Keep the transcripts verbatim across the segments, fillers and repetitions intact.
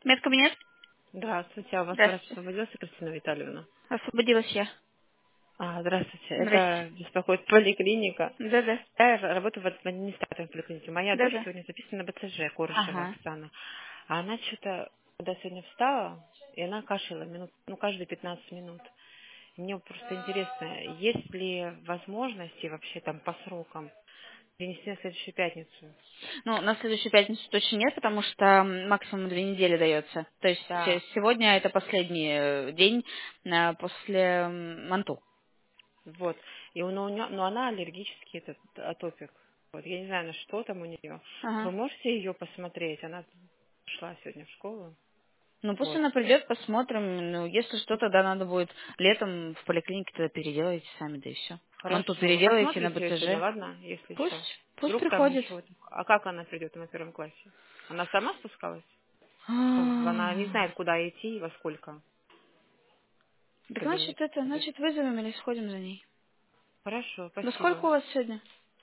Медкабинет? Здравствуйте, а у вас врач Здравствуйте. освободилась, Кристина Витальевна? Освободилась я. А, здравствуйте, Здрасте. это беспокоит поликлиника. Да-да. Я работаю в администраторе поликлиники. Моя дочь Да-да. сегодня записана на БЦЖ, Корышева Ага. Оксана. А она что-то, когда сегодня встала, и она кашляла минут, ну, каждые пятнадцать минут. И мне просто интересно, есть ли возможности вообще там по срокам перенести на следующую пятницу? Ну, на следующую пятницу точно нет, потому что м, максимум две недели дается. То есть э, Да, сегодня это последний э, день э, после м, манту. вот. И у, но, у неё- но она аллергический этот атопик. Вот, я не знаю, на что там у нее. Вы Ага. можете ее посмотреть? Она шла сегодня в школу. Ну, пусть Вот. она придет, посмотрим. Ну, если что, тогда надо будет летом в поликлинике тогда переделаете сами, да и все. Манту Хорошо. Вы переделаете на посмотрите ее сегодня, БЦЖ. ладно, если что. Пусть, пусть Вдруг там приходит. ничего. А как она придет на первом классе? Она сама спускалась? Ну, она не А, знает, куда идти и во сколько в Так кабинет. значит, это, значит, вызовем или сходим за ней. Хорошо, Во сколько у спасибо. вас сегодня?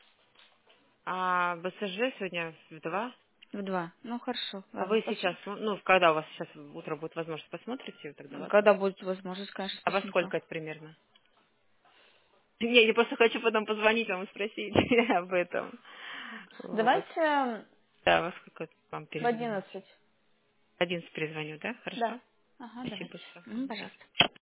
А БСЖ сегодня в два? В два. Ну, хорошо. А Ладно, вы сейчас, спасибо. ну, когда у вас сейчас утром будет возможность, посмотрите ее тогда, ладно? Когда будет возможность, конечно, А во посмотрю. сколько это примерно? Не, я просто хочу потом позвонить вам и спросить об этом. Вот. Давайте э, Да, во сколько вам в перезвонить? одиннадцать. Одиннадцать перезвоню, да? Да. Хорошо? Ага, Спасибо давайте. большое. М, пожалуйста.